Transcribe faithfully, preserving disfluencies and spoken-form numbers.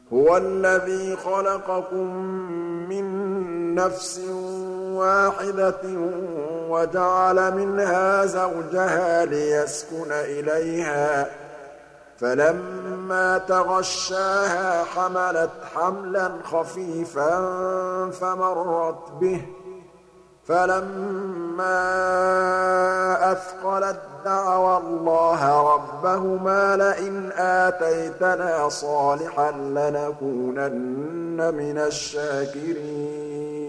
هُوَ الَّذِي خَلَقَكُم مِّن نَّفْسٍ وَاحِدَةٍ وَجَعَلَ مِنْهَا زَوْجَهَا لِيَسْكُنَ إِلَيْهَا ۖ فَلَمَّا تَغَشَّاهَا حَمَلَتْ حَمْلًا خَفِيفًا فَمَرَّتْ بِهِ ۖ فَلَمَّا أَثْقَلَت دَّعَوَا اللَّهَ رَبَّهُمَا لَئِنْ آتَيْتَنَا صَالِحًا لَّنَكُونَنَّ مِنَ الشَّاكِرِينَ